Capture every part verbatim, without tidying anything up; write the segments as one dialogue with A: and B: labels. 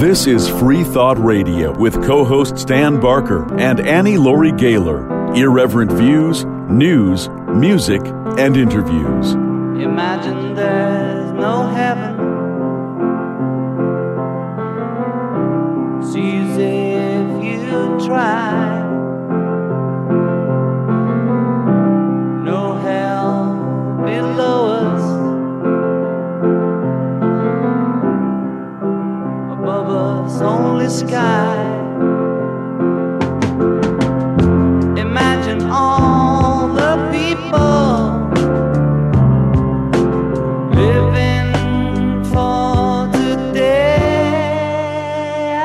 A: This is Free Thought Radio with co-hosts Dan Barker and Annie Laurie Gaylor. Irreverent views, news, music, and interviews.
B: Imagine there's no heaven. It's easy if you try. No hell below us. Above us only sky. Imagine all the people living for today.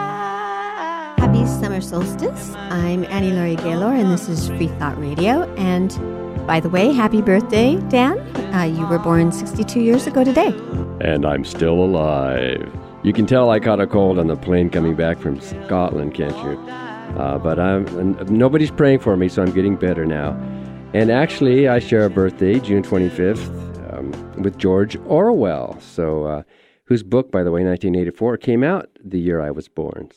C: Happy summer solstice. I'm Annie Laurie Gaylor, and this is Free Thought Radio. And by the way, happy birthday, Dan. Uh, you were born sixty-two years ago today.
D: And I'm still alive. You can tell I caught a cold on the plane coming back from Scotland, can't you? Uh, but I'm nobody's praying for me, so I'm getting better now. And actually, I share a birthday, June twenty-fifth, um, with George Orwell, so uh, whose book, by the way, nineteen eighty-four, came out the year I was born.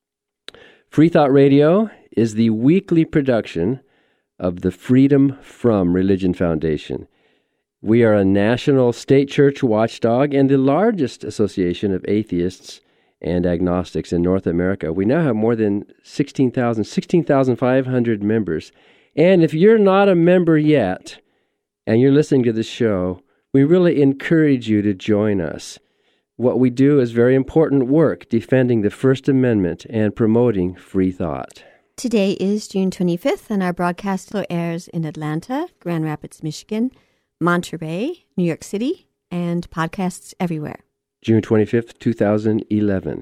D: Free Thought Radio is the weekly production of the Freedom From Religion Foundation. We are a national state church watchdog and the largest association of atheists and agnostics in North America. We now have more than sixteen thousand, sixteen thousand five hundred members. And if you're not a member yet and you're listening to this show, we really encourage you to join us. What we do is very important work defending the First Amendment and promoting free thought.
C: Today is June twenty-fifth, and our broadcast airs in Atlanta, Grand Rapids, Michigan, Monterey, New York City, and podcasts everywhere.
D: June twenty-fifth, two thousand eleven.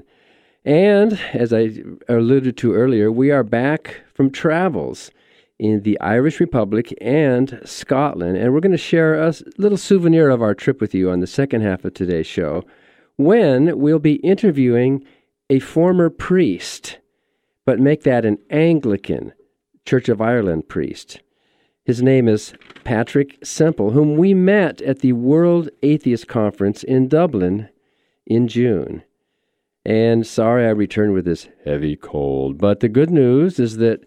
D: And as I alluded to earlier, we are back from travels in the Irish Republic and Scotland, and we're going to share a little souvenir of our trip with you on the second half of today's show, when we'll be interviewing a former priest, but make that an Anglican Church of Ireland priest. His name is Patrick Semple, whom we met at the World Atheist Conference in Dublin in June. And sorry I returned with this heavy cold, but the good news is that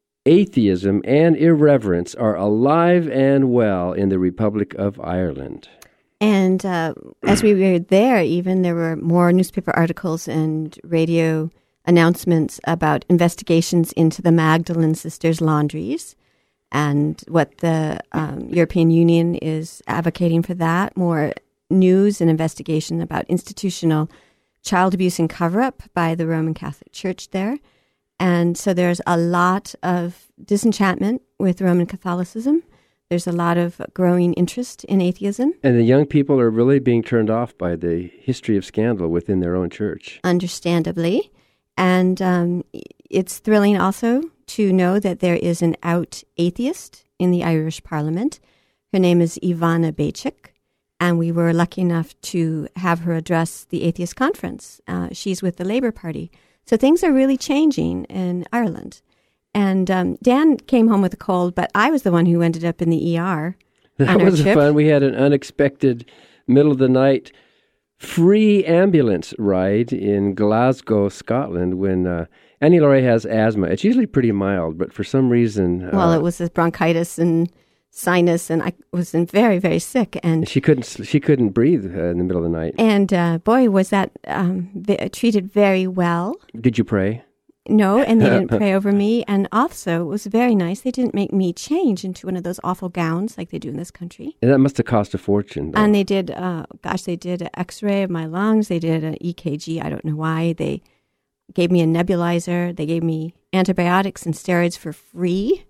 D: atheism and irreverence are alive and well in the Republic of Ireland.
C: And uh, as we were there, even there were more newspaper articles and radio announcements about investigations into the Magdalene sisters' laundries and what the um, European Union is advocating for that. More news and investigation about institutional child abuse and cover-up by the Roman Catholic Church there. And so there's a lot of disenchantment with Roman Catholicism. There's a lot of growing interest in atheism.
D: And the young people are really being turned off by the history of scandal within their own church.
C: Understandably. And um, it's thrilling also to know that there is an out atheist in the Irish Parliament. Her name is Ivana Bacik, and we were lucky enough to have her address the Atheist Conference. Uh, she's with the Labour Party. So things are really changing in Ireland. And um, Dan came home with a cold, but I was the one who ended up in the E R.
D: That was
C: trip.
D: fun. We had an unexpected middle of the night free ambulance ride in Glasgow, Scotland, when uh, Annie Laurie has asthma. It's usually pretty mild, but for some reason...
C: Well,
D: uh,
C: it was bronchitis and sinus, and I was very, very sick. And
D: she couldn't she couldn't breathe uh, in the middle of the night.
C: And uh, boy, was that um, v- treated very well.
D: Did you pray?
C: No, and they didn't pray over me. And also, it was very nice. They didn't make me change into one of those awful gowns like they do in this country.
D: And that must have cost a fortune, though.
C: And they did, uh, gosh, they did an x-ray of my lungs. They did an E K G. I don't know why. They gave me a nebulizer. They gave me antibiotics and steroids for free.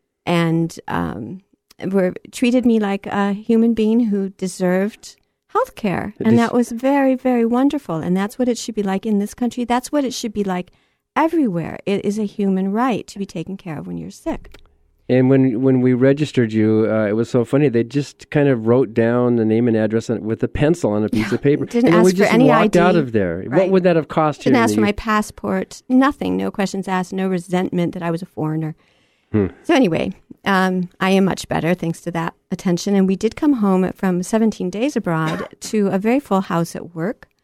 C: And um, were treated me like a human being who deserved health care. And that was very, very wonderful. And that's what it should be like in this country. That's what it should be like everywhere. It is a human right to be taken care of when you're sick.
D: And when when we registered you, uh, it was so funny. They just kind of wrote down the name and address on, with a pencil on a piece of paper.
C: Didn't
D: and
C: ask
D: we
C: for
D: just
C: any
D: walked
C: I D.
D: out of there.
C: Right.
D: What would that have cost you?
C: Didn't ask for my passport. Nothing. No questions asked. No resentment that I was a foreigner. Hmm. So anyway, um, I am much better thanks to that attention. And we did come home from seventeen days abroad to a very full house at work.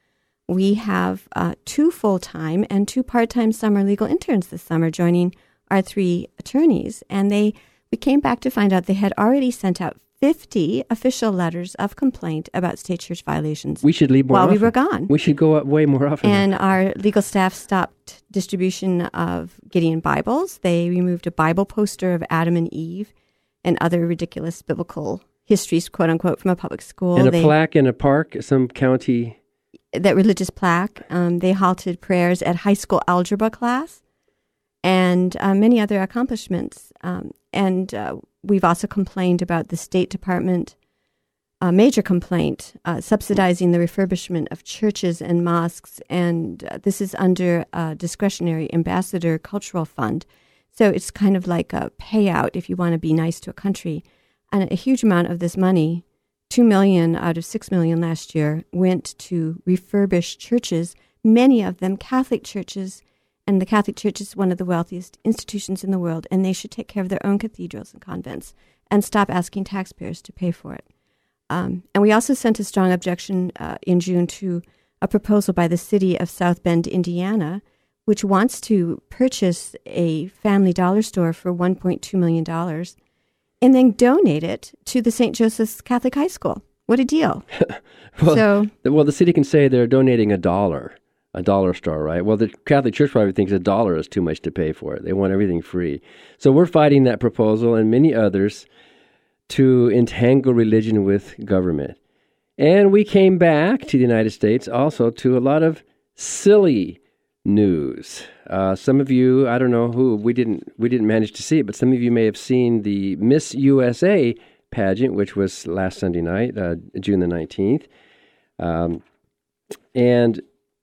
C: we have uh, two full-time and two part-time summer legal interns this summer joining our three attorneys. And they we came back to find out they had already sent out fifty official letters of complaint about state church violations.
D: We should leave more
C: while
D: often.
C: we were gone.
D: We should go up way more often.
C: And our legal staff stopped distribution of Gideon Bibles. They removed a Bible poster of Adam and Eve and other ridiculous biblical histories, quote unquote, from a public school.
D: And a
C: they,
D: plaque in a park, some county.
C: That religious plaque. Um, they halted prayers at high school algebra class and uh, many other accomplishments. Um, and uh, we've also complained about the State Department, a major complaint, uh, subsidizing the refurbishment of churches and mosques. And uh, this is under a discretionary ambassador cultural fund. So it's kind of like a payout if you want to be nice to a country. And a huge amount of this money, two million dollars out of six million dollars last year, went to refurbish churches, many of them Catholic churches. And the Catholic Church is one of the wealthiest institutions in the world, and they should take care of their own cathedrals and convents and stop asking taxpayers to pay for it. Um, and we also sent a strong objection uh, in June to a proposal by the city of South Bend, Indiana, which wants to purchase a Family Dollar store for one point two million dollars and then donate it to the Saint Joseph's Catholic High School. What a deal.
D: well,
C: so,
D: well, the city can say they're donating a dollar. A dollar store, right? Well, the Catholic Church probably thinks a dollar is too much to pay for it. They want everything free. So we're fighting that proposal and many others to entangle religion with government. And we came back to the United States also to a lot of silly news. Uh, some of you, I don't know who, we didn't we didn't manage to see it, but some of you may have seen the Miss U S A pageant, which was last Sunday night, uh, June the nineteenth. Um, and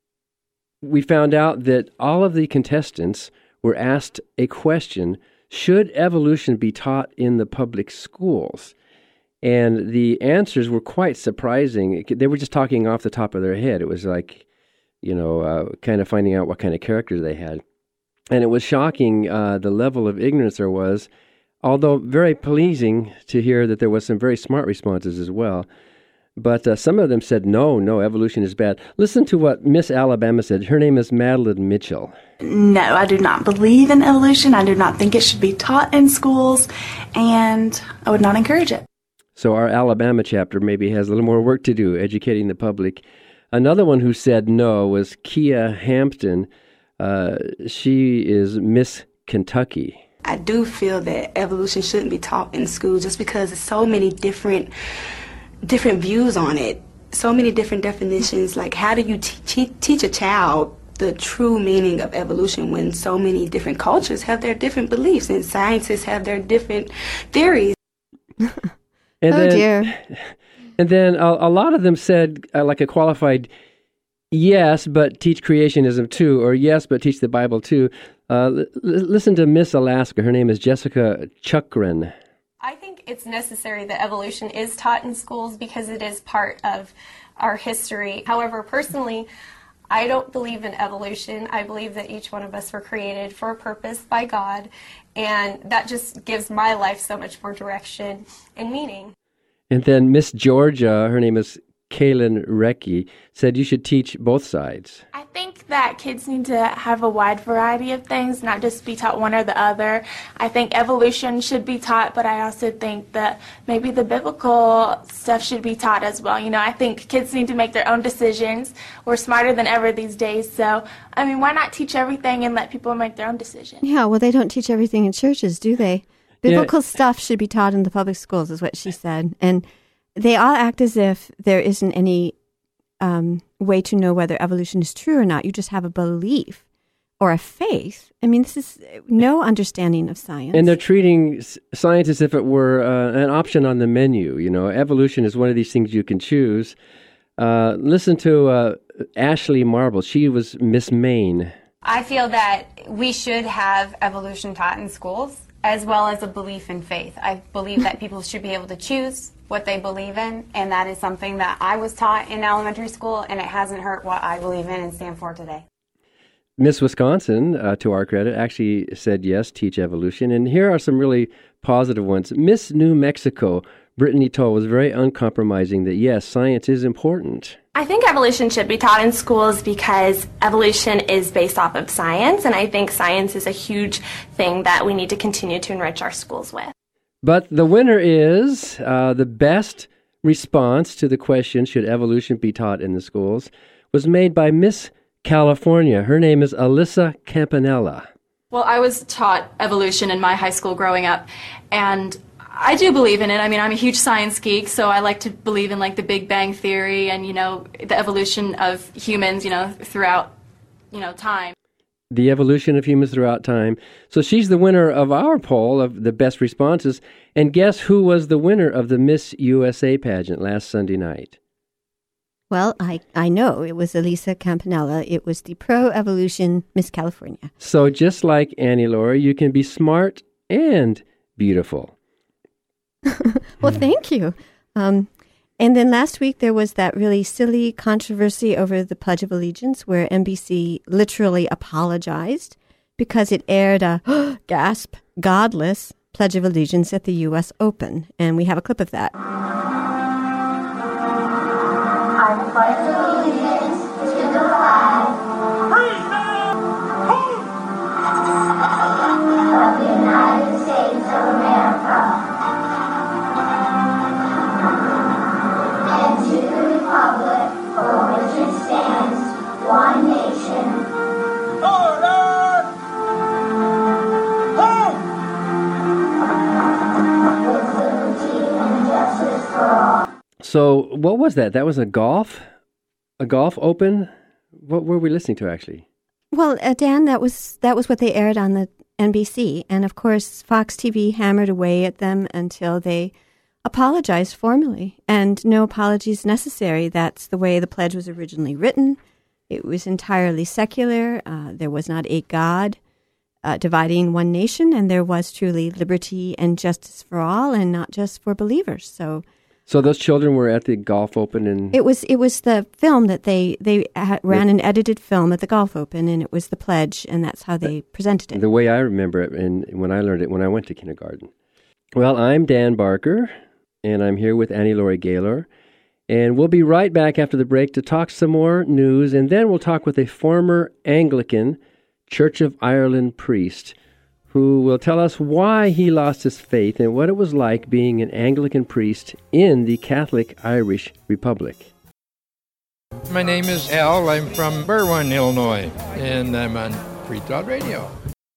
D: we found out that all of the contestants were asked a question: should evolution be taught in the public schools? And the answers were quite surprising. They were just talking off the top of their head. It was like, you know, uh, kind of finding out what kind of characters they had. And it was shocking uh, the level of ignorance there was, although very pleasing to hear that there was some very smart responses as well. But uh, some of them said, no, no, evolution is bad. Listen to what Miss Alabama said. Her name is Madeline Mitchell.
E: No, I do not believe in evolution. I do not think it should be taught in schools, and I would not encourage it.
D: So our Alabama chapter maybe has a little more work to do, educating the public. Another one who said no was Kia Hampton. Uh, she is Miss Kentucky.
F: I do feel that evolution shouldn't be taught in school just because there's so many different different views on it, so many different definitions. Like, how do you te- teach a child the true meaning of evolution when so many different cultures have their different beliefs and scientists have their different theories?
D: and
C: oh,
D: then,
C: dear.
D: And then a, a lot of them said, uh, like a qualified, yes, but teach creationism too, or yes, but teach the Bible too. Uh, l- listen to Miss Alaska. Her name is Jessica Chukran.
G: I think it's necessary that evolution is taught in schools because it is part of our history. However, personally, I don't believe in evolution. I believe that each one of us were created for a purpose by God, and that just gives my life so much more direction and meaning.
D: And then Miss Georgia, her name is Kaylin Reckie, said you should teach both sides.
H: I think that kids need to have a wide variety of things, not just be taught one or the other. I think evolution should be taught, but I also think that maybe the biblical stuff should be taught as well. You know, I think kids need to make their own decisions. We're smarter than ever these days, so, I mean, why not teach everything and let people make their own decisions?
C: Yeah, well, they don't teach everything in churches, do they? Biblical yeah. stuff should be taught in the public schools, is what she said. And they all act as if there isn't any um, way to know whether evolution is true or not. You just have a belief or a faith. I mean, this is no understanding of science.
D: And they're treating science as if it were uh, an option on the menu. You know, evolution is one of these things you can choose. Uh, listen to uh, Ashley Marble. She was Miss Maine.
I: I feel that we should have evolution taught in schools, as well as a belief in faith. I believe that people should be able to choose what they believe in, and that is something that I was taught in elementary school, and it hasn't hurt what I believe in and stand for today.
D: Miss Wisconsin, uh, to our credit, actually said yes, teach evolution. And here are some really positive ones. Miss New Mexico, Brittany Toll was very uncompromising that, yes, science is important.
J: I think evolution should be taught in schools because evolution is based off of science, and I think science is a huge thing that we need to continue to enrich our schools with.
D: But the winner is uh, the best response to the question, should evolution be taught in the schools, was made by Miss California. Her name is Alyssa Campanella.
K: Well, I was taught evolution in my high school growing up, and I do believe in it. I mean, I'm a huge science geek, so I like to believe in, like, the Big Bang Theory and, you know, the evolution of humans, you know, throughout, you know, time.
D: The evolution of humans throughout time. So she's the winner of our poll of the best responses. And guess who was the winner of the Miss U S A pageant last Sunday night?
C: Well, I, I know. It was Alyssa Campanella. It was the pro-evolution Miss California.
D: So just like Annie Laurie, you can be smart and beautiful.
C: Well, thank you. Um, and then last week there was that really silly controversy over the Pledge of Allegiance where N B C literally apologized because it aired a, gasp, godless Pledge of Allegiance at the U S Open. And we have a clip of that.
L: I pledge allegiance to the flag of the United States of America and to the republic for which it stands, one nation. Order! With liberty and justice for all.
D: So what was that? That was a golf? A golf open? What were we listening to, actually?
C: Well, uh, Dan, that was that was what they aired on the N B C. And, of course, Fox T V hammered away at them until they apologized formally. And no apologies necessary. That's the way the pledge was originally written. It was entirely secular. Uh, there was not a God uh, dividing one nation. And there was truly liberty and justice for all and not just for believers. So...
D: So those children were at the Golf Open, and
C: it was it was the film that they they ha- ran an edited film at the Golf Open, and it was the pledge, and that's how they presented it.
D: The way I remember it, and when I learned it when I went to kindergarten. Well, I'm Dan Barker, and I'm here with Annie Laurie Gaylor, and we'll be right back after the break to talk some more news, and then we'll talk with a former Anglican Church of Ireland priest who will tell us why he lost his faith and what it was like being an Anglican priest in the Catholic Irish Republic.
M: My name is Al. I'm from Berwyn, Illinois, and I'm on Free Thought Radio.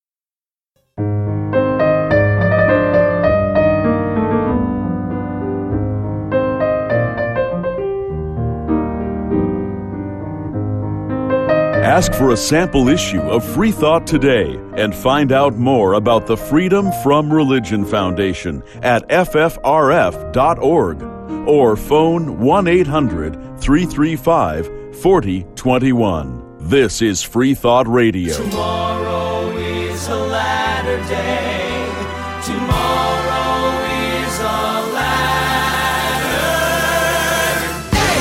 A: Ask for a sample issue of Free Thought today and find out more about the Freedom from Religion Foundation at F F R F dot org or phone one eight hundred three three five four zero two one. This is Free Thought Radio.
B: Tomorrow is a latter day. Tomorrow is a latter day.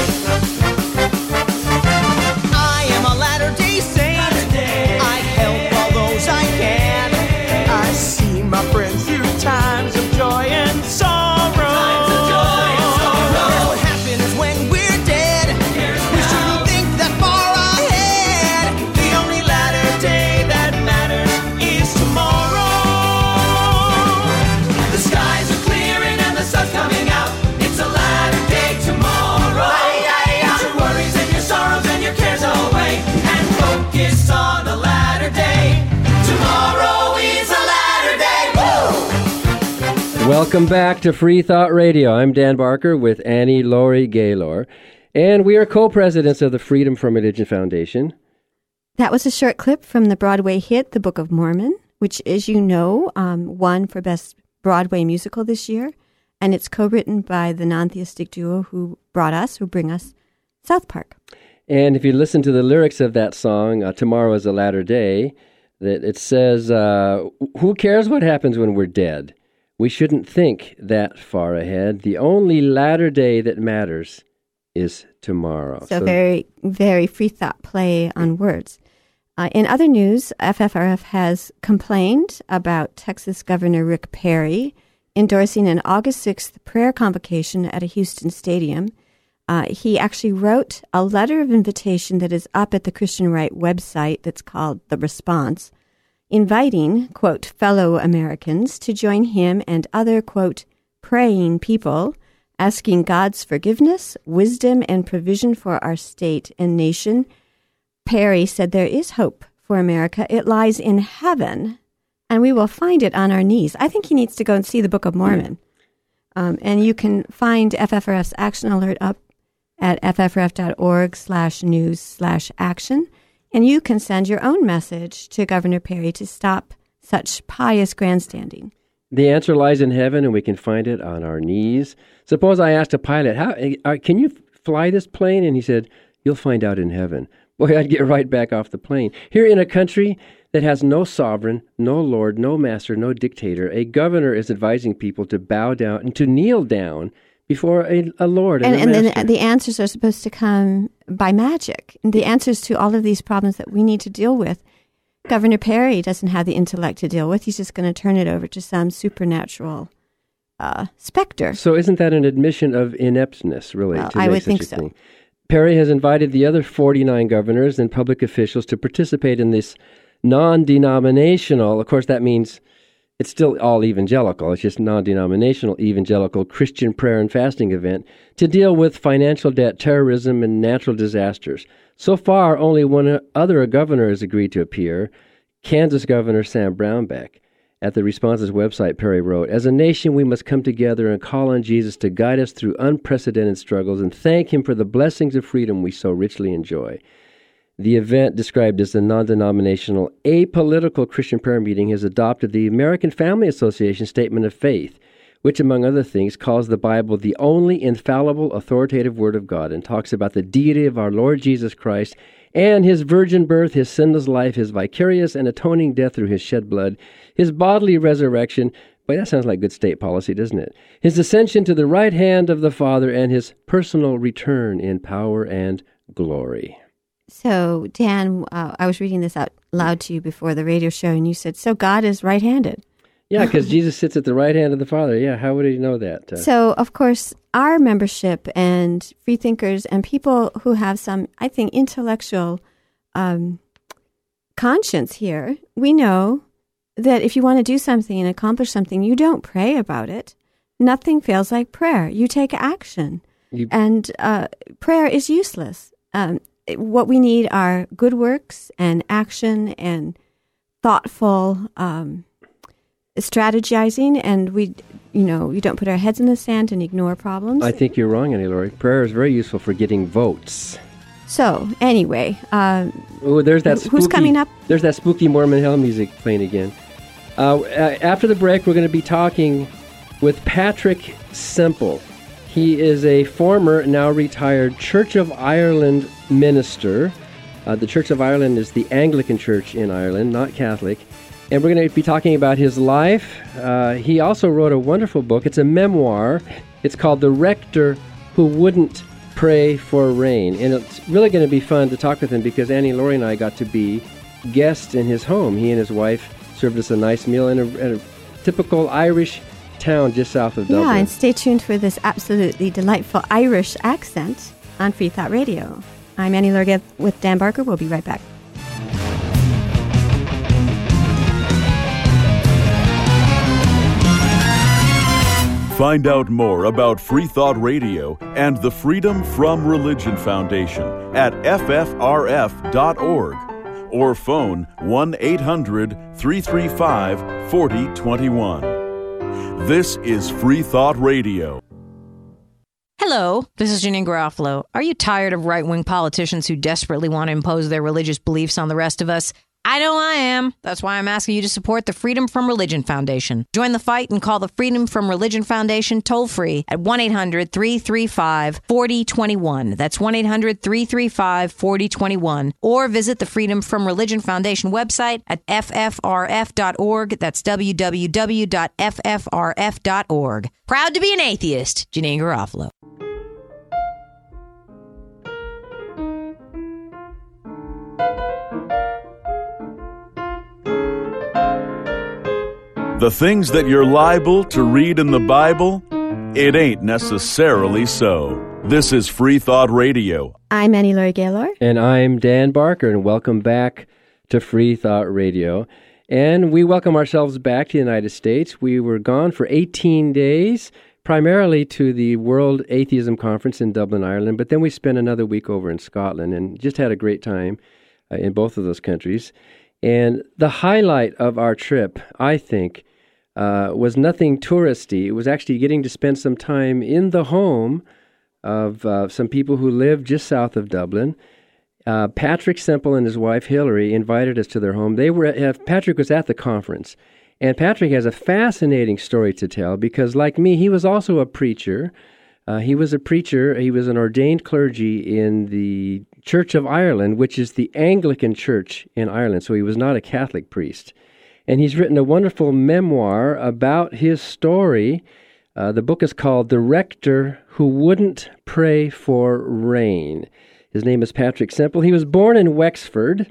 B: I am a latter day saint. I help all those I can. I see my friends through times of joy and sorrow. Times of joy and sorrow. Here's what happens when we're dead. We shouldn't think that far ahead. The only latter day that matters is tomorrow. The skies are clearing and the sun's coming out. It's a latter day tomorrow. Put your worries and your sorrows and your cares away and focus on the latter day. Tomorrow is a latter day. Woo!
D: Welcome back to Free Thought Radio. I'm Dan Barker with Annie Laurie Gaylor, and we are co-presidents of the Freedom from Religion Foundation.
C: That was a short clip from the Broadway hit, The Book of Mormon, which, as you know, um, won for Best Broadway Musical this year. And it's co-written by the non-theistic duo who brought us, who bring us South Park.
D: And if you listen to the lyrics of that song, uh, Tomorrow is a Latter Day, that it says, uh, who cares what happens when we're dead? We shouldn't think that far ahead. The only latter day that matters is tomorrow.
C: So, so very, very free thought play on words. Uh, in other news, F F R F has complained about Texas Governor Rick Perry endorsing an August sixth prayer convocation at a Houston stadium. Uh, he actually wrote a letter of invitation that is up at the Christian Right website that's called The Response, inviting, quote, fellow Americans to join him and other, quote, praying people, asking God's forgiveness, wisdom, and provision for our state and nation. Perry said there is hope for America. It lies in heaven, and we will find it on our knees. I think he needs to go and see the Book of Mormon. Um, and you can find F F R F's Action Alert up at ffrf.org slash news slash action. And you can send your own message to Governor Perry to stop such pious grandstanding.
D: The answer lies in heaven, and we can find it on our knees. Suppose I asked a pilot, "How uh, can you fly this plane?" And he said, "You'll find out in heaven." Boy, I'd get right back off the plane. Here in a country that has no sovereign, no lord, no master, no dictator, a governor is advising people to bow down and to kneel down before a, a lord and,
C: and,
D: a
C: and
D: master.
C: then the answers are supposed to come by magic. And the answers to all of these problems that we need to deal with, Governor Perry doesn't have the intellect to deal with. He's just going to turn it over to some supernatural uh, specter.
D: So isn't that an admission of ineptness, really?
C: Well,
D: to
C: I
D: make
C: would
D: such
C: think
D: a
C: so.
D: thing? Perry has invited the other forty-nine governors and public officials to participate in this non-denominational, of course that means it's still all evangelical, it's just non-denominational evangelical Christian prayer and fasting event to deal with financial debt, terrorism, and natural disasters. So far, only one other governor has agreed to appear, Kansas Governor Sam Brownback. At the Responses website, Perry wrote, "As a nation, we must come together and call on Jesus to guide us through unprecedented struggles and thank him for the blessings of freedom we so richly enjoy." The event, described as a non-denominational, apolitical Christian prayer meeting, has adopted the American Family Association Statement of Faith, which, among other things, calls the Bible the only infallible, authoritative Word of God and talks about the deity of our Lord Jesus Christ and his virgin birth, his sinless life, his vicarious and atoning death through his shed blood, his bodily resurrection. Boy, that sounds like good state policy, doesn't it? His ascension to the right hand of the Father and his personal return in power and glory.
C: So, Dan, uh, I was reading this out loud to you before the radio show, and you said, so God is right-handed.
D: Yeah, because Jesus sits at the right hand of the Father. Yeah, how would he know that? Uh,
C: so, of course, our membership and freethinkers and people who have some, I think, intellectual um, conscience here, we know that if you want to do something and accomplish something, you don't pray about it. Nothing feels like prayer. You take action. You, and uh, prayer is useless. Um, what we need are good works and action and thoughtful um, strategizing. And we, you know, you don't put our heads in the sand and ignore problems.
D: I think you're wrong, Annie Laurie. Prayer is very useful for getting votes.
C: So, anyway. Um,
D: oh, there's that spooky,
C: who's coming up?
D: There's that spooky Mormon hell music playing again. Uh, after the break, we're going to be talking with Patrick Semple. He is a former, now retired Church of Ireland minister. Uh, the Church of Ireland is the Anglican Church in Ireland, not Catholic. And we're going to be talking about his life. Uh, he also wrote a wonderful book. It's a memoir. It's called The Rector Who Wouldn't Pray for Rain. And it's really going to be fun to talk with him because Annie Laurie and I got to be guests in his home. He and his wife served us a nice meal in a, in a typical Irish town just south of Dublin.
C: Yeah, and stay tuned for this absolutely delightful Irish accent on Free Thought Radio. I'm Annie Laurie with Dan Barker. We'll be right back.
A: Find out more about Free Thought Radio and the Freedom from Religion Foundation at F F R F dot org or phone one eight hundred three three five four zero two one. This is Free Thought Radio.
N: Hello, this is Janine Garofalo. Are you tired of right-wing politicians who desperately want to impose their religious beliefs on the rest of us? I know I am. That's why I'm asking you to support the Freedom from Religion Foundation. Join the fight and call the Freedom from Religion Foundation toll-free at one eight hundred three three five four zero two one. That's one eight hundred three three five four zero two one. Or visit the Freedom from Religion Foundation website at F F R F dot org. That's w w w dot F F R F dot org. Proud to be an atheist, Janine Garofalo.
A: The things that you're liable to read in the Bible, it ain't necessarily so. This is Free Thought Radio.
C: I'm Annie Laurie Gaylor.
D: And I'm Dan Barker, and welcome back to Free Thought Radio. And we welcome ourselves back to the United States. We were gone for eighteen days, primarily to the World Atheism Conference in Dublin, Ireland, but then we spent another week over in Scotland and just had a great time uh, in both of those countries. And the highlight of our trip, I think, uh, was nothing touristy. It was actually getting to spend some time in the home of uh, some people who live just south of Dublin. Uh, Patrick Semple and his wife Hillary invited us to their home. They were at, Patrick was at the conference, and Patrick has a fascinating story to tell because, like me, he was also a preacher. Uh, he was a preacher. He was an ordained clergy in the Church of Ireland, which is the Anglican Church in Ireland. So he was not a Catholic priest, and he's written a wonderful memoir about his story. Uh, the book is called "The Rector Who Wouldn't Pray for Rain." His name is Patrick Semple. He was born in Wexford,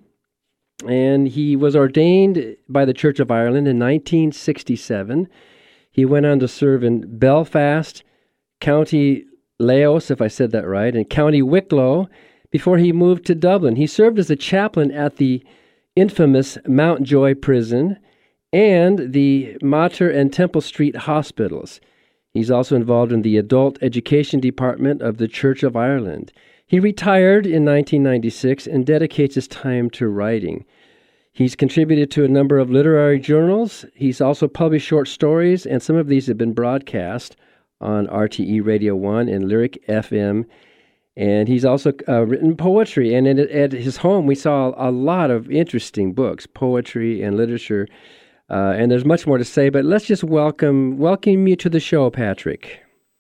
D: and he was ordained by the Church of Ireland in nineteen sixty-seven. He went on to serve in Belfast, County Laos, if I said that right, and County Wicklow before he moved to Dublin. He served as a chaplain at the infamous Mountjoy Prison and the Mater and Temple Street hospitals. He's also involved in the Adult Education Department of the Church of Ireland. He retired in nineteen ninety-six and dedicates his time to writing. He's contributed to a number of literary journals. He's also published short stories, and some of these have been broadcast on R T E Radio one and Lyric F M. And he's also uh, written poetry. And in, at his home, we saw a lot of interesting books, poetry and literature. Uh, and there's much more to say, but let's just welcome welcome you to the show, Patrick.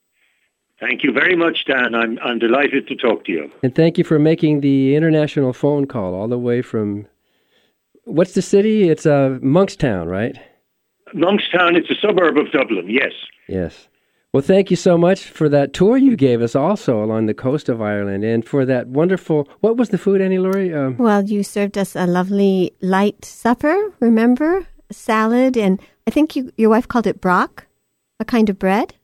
O: Thank you very much, Dan. I'm I'm delighted to talk to you.
D: And thank you for making the international phone call all the way from, what's the city? It's uh, Monkstown, right?
O: Monkstown, it's a suburb of Dublin, yes.
D: Yes. Well, thank you so much for that tour you gave us also along the coast of Ireland and for that wonderful, what was the food, Annie Laurie? Um,
C: well, you served us a lovely light supper, remember? A salad, and I think you, your wife called it brock, a kind of bread.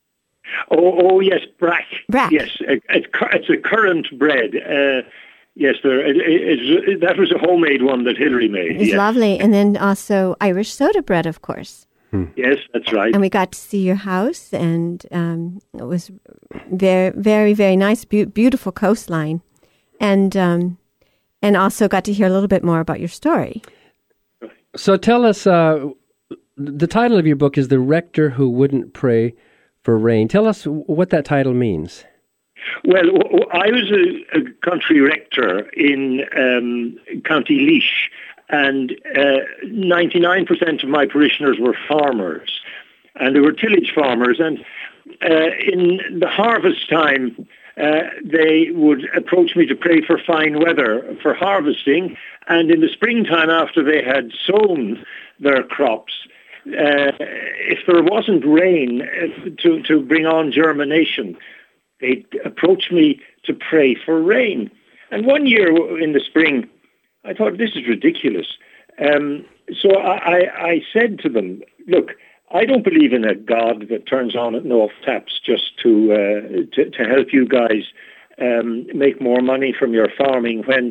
O: Oh, oh yes, brack.
C: Brack.
O: Yes, it, it, it's a currant bread. Uh, yes, there. It, it, it, that was a homemade one that Hillary made.
C: It's
O: yes.
C: lovely. And then also Irish soda bread, of course.
O: Hmm. Yes, that's right.
C: And we got to see your house, and um, it was very, very, very nice, be- beautiful coastline. And, um, and also got to hear a little bit more about your story.
D: So tell us, uh, the title of your book is The Rector Who Wouldn't Pray for Rain. Tell us what that title means.
O: Well, I was a, a country rector in um, County Laois, and uh, ninety-nine percent of my parishioners were farmers, and they were tillage farmers, and uh, in the harvest time, uh, they would approach me to pray for fine weather for harvesting, and in the springtime after they had sown their crops, Uh, if there wasn't rain uh, to, to bring on germination, they'd approach me to pray for rain. And one year in the spring, I thought, this is ridiculous. Um, so I, I, I said to them, look, I don't believe in a God that turns on and off taps just to, uh, to, to help you guys um, make more money from your farming when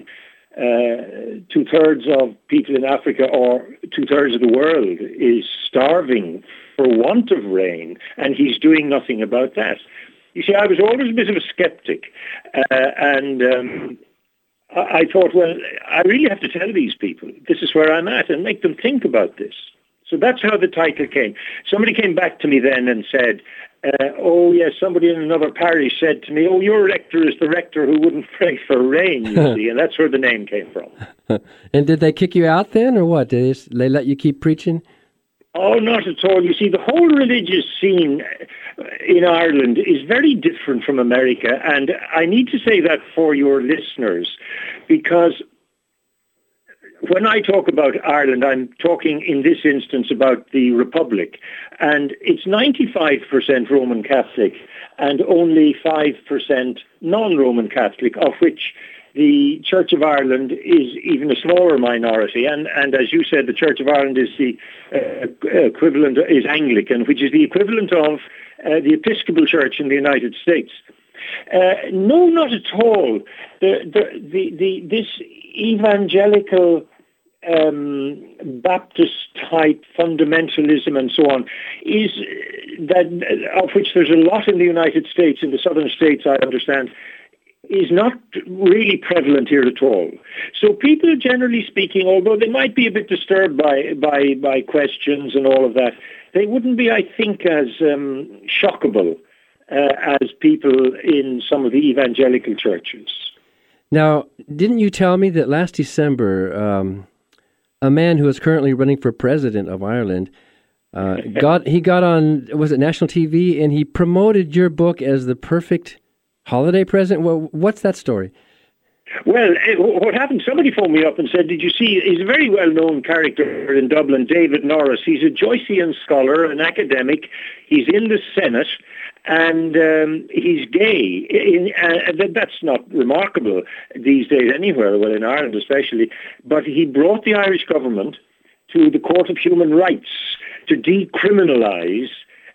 O: Uh, two-thirds of people in Africa or two-thirds of the world is starving for want of rain, and he's doing nothing about that. You see, I was always a bit of a skeptic, uh, and um, I, I thought, well, I really have to tell these people this is where I'm at and make them think about this. So that's how the title came. Somebody came back to me then and said, Uh, oh, yes, somebody in another parish said to me, oh, your rector is the rector who wouldn't pray for rain, you see, and that's where the name came from.
D: And did they kick you out then, or what? Did they, they let you keep preaching?
O: Oh, not at all. You see, the whole religious scene in Ireland is very different from America, and I need to say that for your listeners, because when I talk about Ireland, I'm talking in this instance about the Republic, and it's ninety-five percent Roman Catholic and only five percent non-Roman Catholic, of which the Church of Ireland is even a smaller minority, and, and as you said, the Church of Ireland is the uh, equivalent, is Anglican, which is the equivalent of uh, the Episcopal Church in the United States. Uh, no, not at all. The, the, the, the, this evangelical um, Baptist-type fundamentalism and so on is that, of which there's a lot in the United States, in the southern states, I understand, is not really prevalent here at all. So people, generally speaking, although they might be a bit disturbed by by, by questions and all of that, they wouldn't be, I think, as um, shockable uh, as people in some of the evangelical churches.
D: Now, didn't you tell me that last December, um, a man who is currently running for president of Ireland, uh, got he got on, was it national T V, and he promoted your book as the perfect holiday present? Well, what's that story?
O: Well, what happened, somebody phoned me up and said, did you see, he's a very well-known character in Dublin, David Norris. He's a Joycean scholar, an academic. He's in the Senate, and um, he's gay. In, uh, that's not remarkable these days anywhere, well, in Ireland especially. But he brought the Irish government to the Court of Human Rights to decriminalise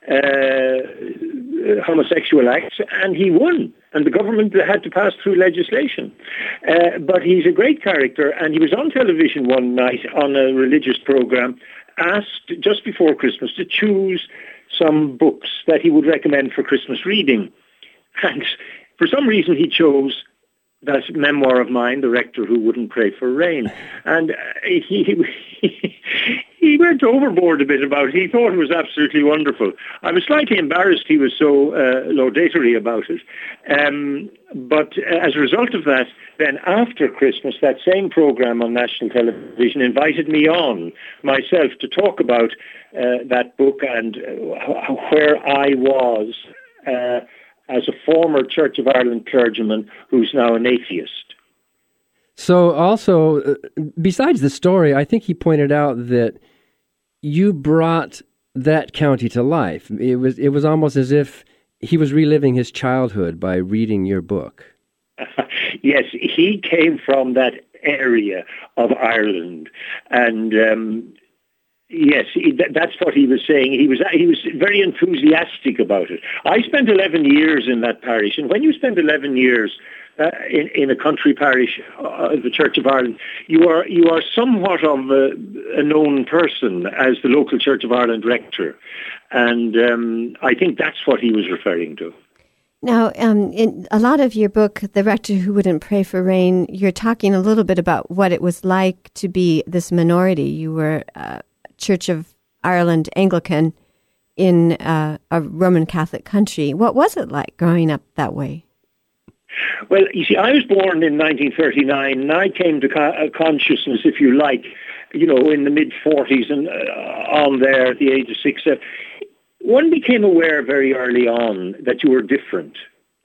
O: uh, homosexual acts, and he won. And the government had to pass through legislation. Uh, but he's a great character, and he was on television one night on a religious program, asked just before Christmas to choose some books that he would recommend for Christmas reading. And for some reason he chose that memoir of mine, The Rector Who Wouldn't Pray for Rain. And uh, he, he he went overboard a bit about it. He thought it was absolutely wonderful. I was slightly embarrassed he was so uh, laudatory about it. Um, but uh, as a result of that, then after Christmas, that same program on national television invited me on myself to talk about uh, that book and uh, where I was uh, as a former Church of Ireland clergyman who's now an atheist.
D: So also, uh, besides the story, I think he pointed out that you brought that county to life. It was it was almost as if he was reliving his childhood by reading your book.
O: Yes, he came from that area of Ireland, and um, yes, he, that, that's what he was saying. He was he was very enthusiastic about it. I spent eleven years in that parish, and when you spend eleven years uh, in, in a country parish of uh, the Church of Ireland, you are you are somewhat of a, a known person as the local Church of Ireland rector, and um, I think that's what he was referring to.
C: Now, um, in a lot of your book, The Rector Who Wouldn't Pray for Rain, you're talking a little bit about what it was like to be this minority. You were uh, Church of Ireland Anglican in uh, a Roman Catholic country. What was it like growing up that way?
O: Well, you see, I was born in nineteen thirty-nine, and I came to co- consciousness, if you like, you know, in the mid-forties and uh, on there at the age of six, seven. One became aware very early on that you were different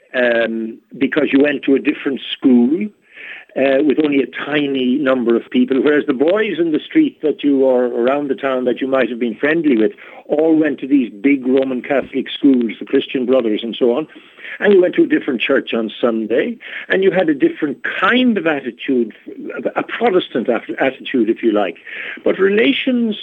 O: um, because you went to a different school uh, with only a tiny number of people, whereas the boys in the street that you or around the town that you might have been friendly with all went to these big Roman Catholic schools, the Christian Brothers and so on, and you went to a different church on Sunday, and you had a different kind of attitude, a Protestant attitude, if you like. But relations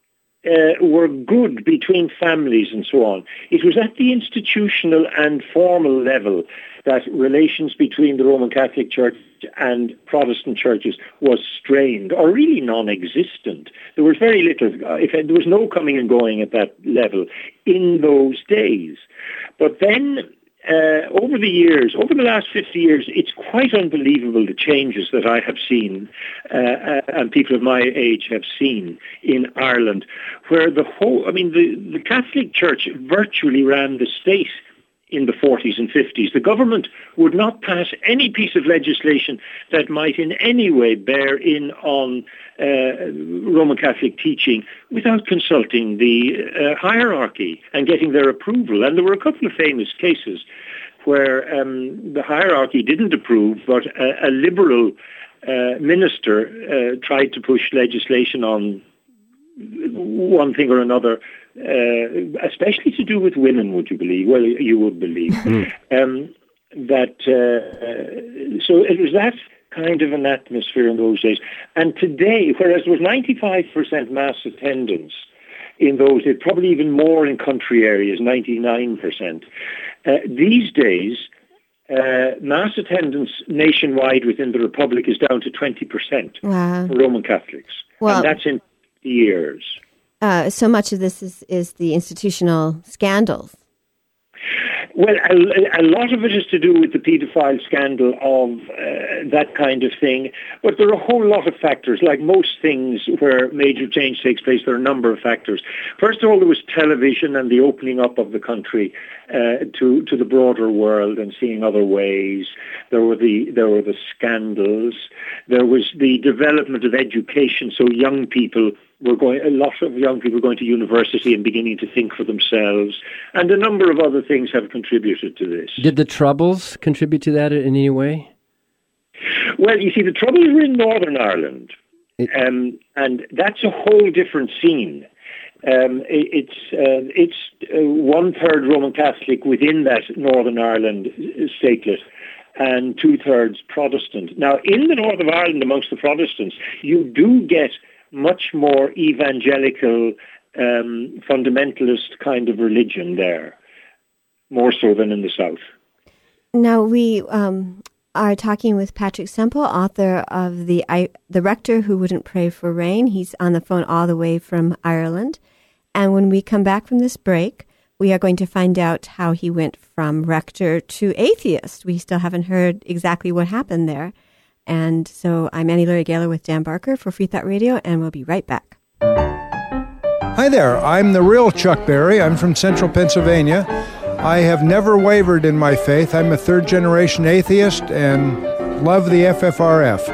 O: Uh, were good between families and so on. It was at the institutional and formal level that relations between the Roman Catholic Church and Protestant churches was strained or really non-existent. There was very little, if there was no coming and going at that level in those days. But then Uh, over the years, over the last fifty years, it's quite unbelievable the changes that I have seen uh, uh, and people of my age have seen in Ireland, where the whole, I mean, the, the Catholic Church virtually ran the state in the forties and fifties. The government would not pass any piece of legislation that might in any way bear in on uh, Roman Catholic teaching without consulting the uh, hierarchy and getting their approval. And there were a couple of famous cases where um, the hierarchy didn't approve, but a, a liberal uh, minister uh, tried to push legislation on one thing or another, uh, especially to do with women, would you believe? Well, you would believe. Mm. Um, that uh, so it was that kind of an atmosphere in those days. And today, whereas there was ninety-five percent mass attendance in those days, probably even more in country areas, ninety-nine percent. Uh, these days, uh, mass attendance nationwide within the Republic is down to twenty percent
C: wow.
O: for Roman Catholics.
C: Well,
O: and that's in years.
C: Uh, so much of this is, is the institutional scandals.
O: Well, a, a lot of it is to do with the paedophile scandal of uh, that kind of thing. But there are a whole lot of factors. Like most things where major change takes place, there are a number of factors. First of all, there was television and the opening up of the country uh, to to the broader world and seeing other ways. There were the there were the scandals. There was the development of education. So young people were going. A lot of young people were going to university and beginning to think for themselves. And a number of other things have contributed to this.
D: Did the Troubles contribute to that in any way?
O: Well, you see, the Troubles were in Northern Ireland, um, and that's a whole different scene. Um, it, it's uh, it's uh, one third Roman Catholic within that Northern Ireland statelet, and two thirds Protestant. Now, in the north of Ireland, amongst the Protestants, you do get much more evangelical, um, fundamentalist kind of religion there, more so than in the south.
C: Now, we um, are talking with Patrick Semple, author of the I, the Rector Who Wouldn't Pray for Rain. He's on the phone all the way from Ireland. And when we come back from this break, we are going to find out how he went from rector to atheist. We still haven't heard exactly what happened there. And so I'm Annie Laurie Gaylor with Dan Barker for Free Thought Radio, and we'll be right back.
P: Hi there, I'm the real Chuck Berry. I'm from central Pennsylvania. I have never wavered in my faith. I'm a third-generation atheist and love the F F R F.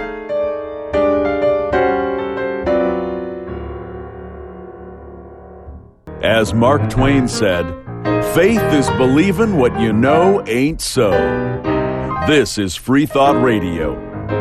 A: As Mark Twain said, faith is believing what you know ain't so. This is Free Thought Radio.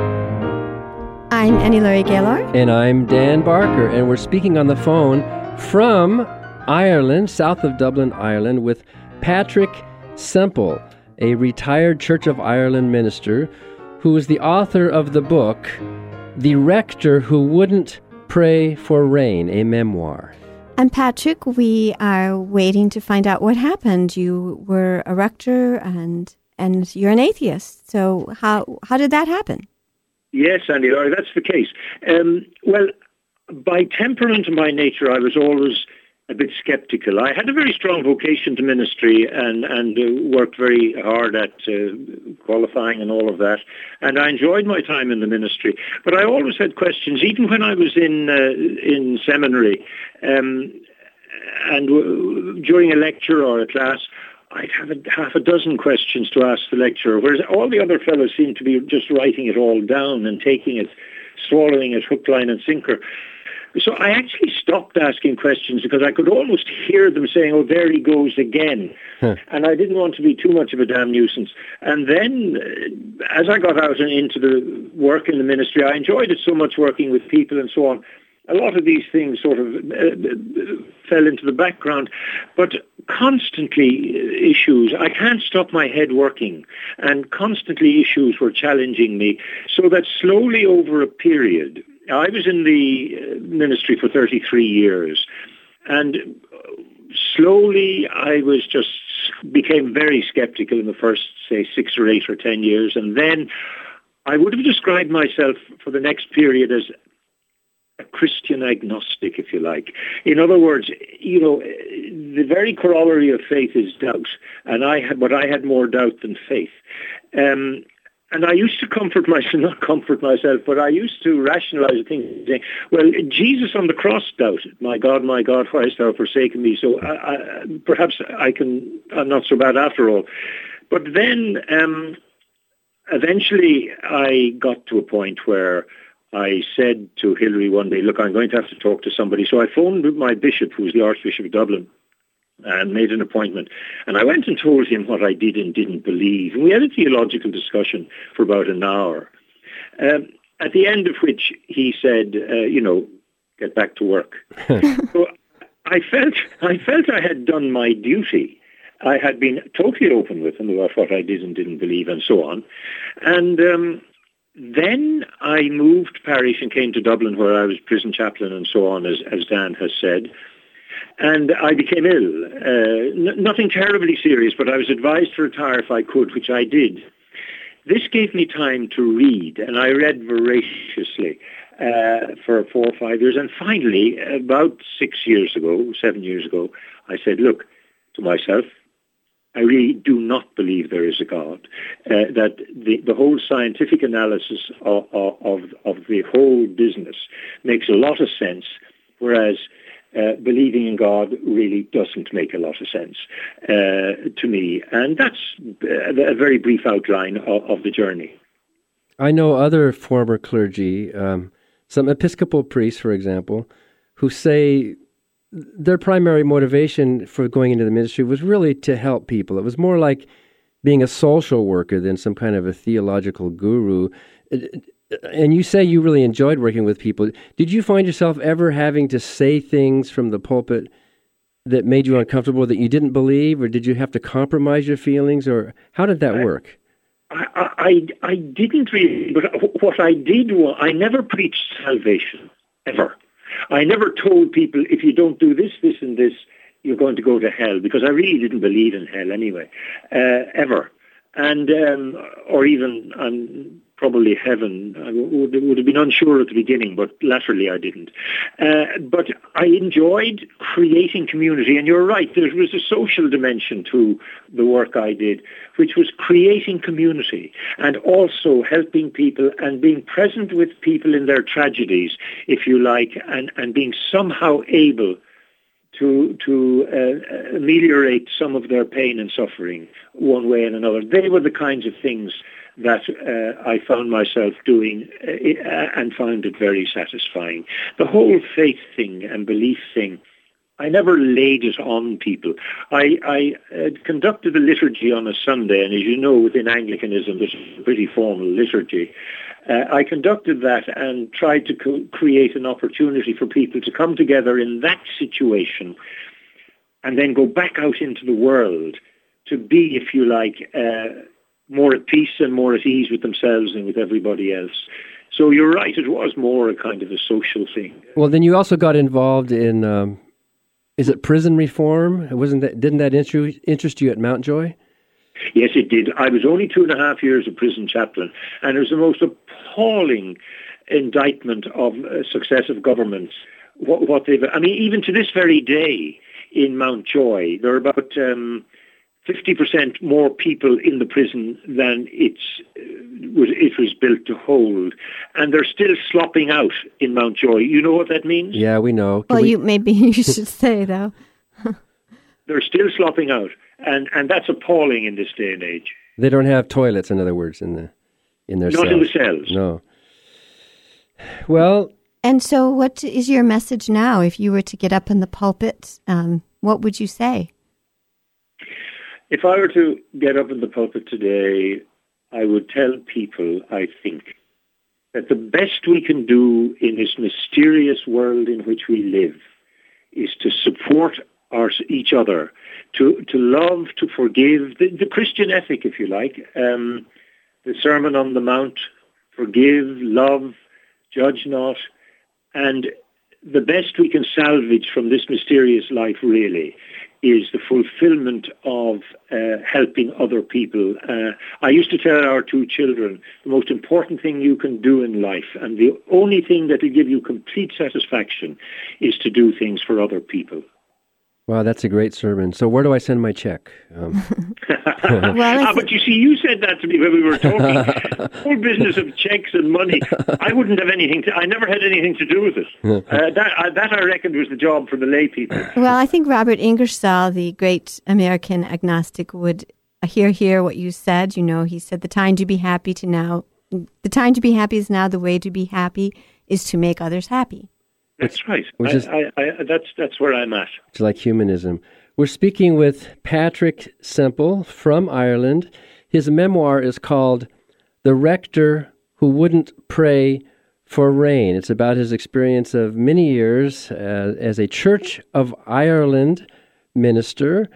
C: I'm Annie Laurie Gaylor.
D: And I'm Dan Barker, and we're speaking on the phone from Ireland, south of Dublin, Ireland, with Patrick Semple, a retired Church of Ireland minister who is the author of the book, The Rector Who Wouldn't Pray for Rain, a memoir.
C: And Patrick, we are waiting to find out what happened. You were a rector and and you're an atheist. So how how did that happen?
O: Yes, Andy, that's the case. Um, well, by temperament and by nature, I was always a bit skeptical. I had a very strong vocation to ministry and, and uh, worked very hard at uh, qualifying and all of that. And I enjoyed my time in the ministry. But I always had questions, even when I was in uh, in seminary. Um, and w- during a lecture or a class, I'd have a, half a dozen questions to ask the lecturer, whereas all the other fellows seemed to be just writing it all down and taking it, swallowing it hook, line and sinker. So I actually stopped asking questions because I could almost hear them saying, oh, there he goes again. Huh. And I didn't want to be too much of a damn nuisance. And then uh, as I got out and into the work in the ministry, I enjoyed it so much working with people and so on. A lot of these things sort of uh, fell into the background, but constantly issues, I can't stop my head working, and constantly issues were challenging me, so that slowly over a period, I was in the ministry for thirty-three years, and slowly I was just, became very skeptical in the first, say, six or eight or ten years, and then I would have described myself for the next period as a Christian agnostic, if you like. In other words, you know, the very corollary of faith is doubt, and I had, but I had more doubt than faith. Um, and I used to comfort myself, not comfort myself, but I used to rationalize things, saying, well, Jesus on the cross doubted, my God, my God, why hast thou forsaken me? So I, I, perhaps I can, I'm not so bad after all. But then um, eventually I got to a point where I said to Hilary one day, look, I'm going to have to talk to somebody. So I phoned my bishop, who was the Archbishop of Dublin, and made an appointment. And I went and told him what I did and didn't believe. And we had a theological discussion for about an hour, um, at the end of which he said, uh, you know, get back to work. So I felt I felt I had done my duty. I had been totally open with them about what I did and didn't believe and so on. And um, then I moved parish and came to Dublin, where I was prison chaplain and so on, as, as Dan has said. And I became ill. Uh, n- nothing terribly serious, but I was advised to retire if I could, which I did. This gave me time to read, and I read voraciously uh, for four or five years. And finally, about six years ago, seven years ago, I said, look, to myself, I really do not believe there is a God, uh, that the, the whole scientific analysis of, of, of the whole business makes a lot of sense, whereas uh, believing in God really doesn't make a lot of sense uh, to me. And that's a, a very brief outline of, of the journey.
D: I know other former clergy, um, some Episcopal priests, for example, who say their primary motivation for going into the ministry was really to help people. It was more like being a social worker than some kind of a theological guru. And you say you really enjoyed working with people. Did you find yourself ever having to say things from the pulpit that made you uncomfortable, that you didn't believe, or did you have to compromise your feelings, or how did that work?
O: I, I, I didn't really, but what I did was I never preached salvation, ever. I never told people, if you don't do this, this, and this, you're going to go to hell, because I really didn't believe in hell anyway, uh, ever. And, um, or even, um, probably heaven. I would, would have been unsure at the beginning, but latterly I didn't. Uh, but I enjoyed creating community, and you're right, there was a social dimension to the work I did, which was creating community and also helping people and being present with people in their tragedies, if you like, and, and being somehow able to to uh, ameliorate some of their pain and suffering one way and another. They were the kinds of things that uh, I found myself doing uh, and found it very satisfying. The whole faith thing and belief thing, I never laid it on people. I, I uh, conducted a liturgy on a Sunday, and as you know, within Anglicanism, there's a pretty formal liturgy. Uh, I conducted that and tried to co- create an opportunity for people to come together in that situation and then go back out into the world to be, if you like, uh, more at peace and more at ease with themselves and with everybody else. So you're right, it was more a kind of a social thing.
D: Well, then you also got involved in, um, is it prison reform? Wasn't that, didn't that interest, interest you at Mountjoy?
O: Yes, it did. I was only two and a half years a prison chaplain, and it was the most appalling indictment of uh, successive governments. What, what they've, I mean, even to this very day in Mountjoy, there are about um, fifty percent more people in the prison than it's, uh, was, it was built to hold. And they're still slopping out in Mountjoy. You know what that means?
D: Yeah, we know. Can
C: well,
D: we...
C: you maybe you should say, though.
O: They're still slopping out. And and that's appalling in this day and age.
D: They don't have toilets, in other words, in the in their
O: Not
D: cells.
O: in the cells.
D: No. Well...
C: And so what is your message now? If you were to get up in the pulpit, um, what would you say?
O: If I were to get up in the pulpit today, I would tell people, I think, that the best we can do in this mysterious world in which we live is to support our, each other, to to love, to forgive, the, the Christian ethic, if you like, um, the Sermon on the Mount, forgive, love, judge not, and the best we can salvage from this mysterious life, really, is the fulfillment of uh, helping other people. Uh, I used to tell our two children, the most important thing you can do in life, and the only thing that will give you complete satisfaction, is to do things for other people.
D: Wow, that's a great sermon. So where do I send my check? Um.
O: well, ah, but you see, you said that to me when we were talking. The whole business of checks and money, I wouldn't have anything to, I never had anything to do with it. Uh, that, uh, that I reckoned was the job for the lay people.
C: Well, I think Robert Ingersoll, the great American agnostic, would hear hear what you said. You know, he said the time to be happy to now, the time to be happy is now. The way to be happy is to make others happy.
O: That's right.
D: Which
O: I,
D: is,
O: I, I, that's that's where I'm at.
D: It's like humanism. We're speaking with Patrick Semple from Ireland. His memoir is called The Rector Who Wouldn't Pray for Rain. It's about his experience of many years uh, as a Church of Ireland minister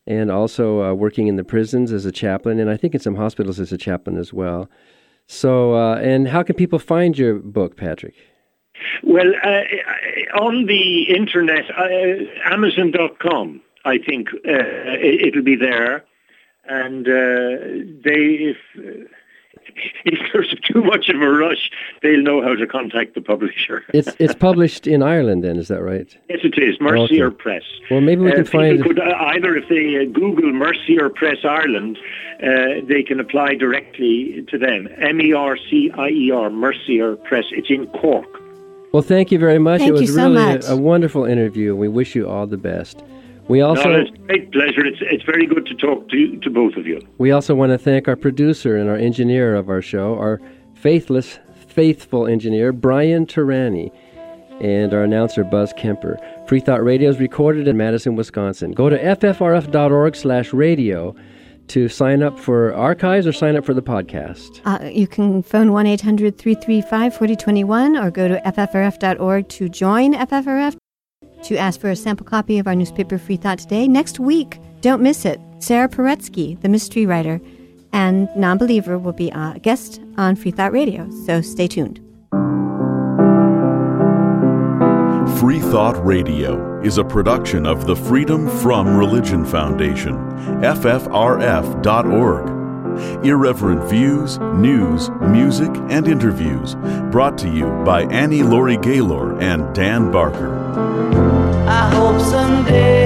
D: and also uh, working in the prisons as a chaplain, and I think in some hospitals as a chaplain as well. So, uh, and how can people find your book, Patrick?
O: Well, uh, on the internet, uh, Amazon dot com, I think uh, it, it'll be there. And uh, they, if, if there's too much of a rush, they'll know how to contact the publisher.
D: It's it's published in Ireland, then, is that right?
O: Yes, it is. Mercier
D: okay.
O: Press.
D: Well, maybe we can
O: uh,
D: find...
O: Could, uh, either if they uh, Google Mercier Press Ireland, uh, they can apply directly to them. M E R C I E R, Mercier Press. It's in Cork.
D: Well, thank you very much.
C: Thank
D: it was
C: you so
D: really
C: much.
D: a, a wonderful interview. We wish you all the best. We also,
O: no, it's a great pleasure. It's it's very good to talk to to both of you.
D: We also want to thank our producer and our engineer of our show, our faithless, faithful engineer, Brian Turani, and our announcer, Buzz Kemper. Free Thought Radio is recorded in Madison, Wisconsin. Go to f f r f dot org slash radio to sign up for archives or sign up for the podcast.
C: Uh, you can phone one eight hundred three three five four zero two one or go to f f r f dot org to join F F R F. To ask for a sample copy of our newspaper, Free Thought Today. Next week, don't miss it, Sarah Paretsky, the mystery writer, and non-believer will be a guest on Free Thought Radio, so stay tuned.
A: Free Thought Radio is a production of the Freedom From Religion Foundation, F F R F dot org. Irreverent views, news, music, and interviews brought to you by Annie Laurie Gaylor and Dan Barker.
B: I hope someday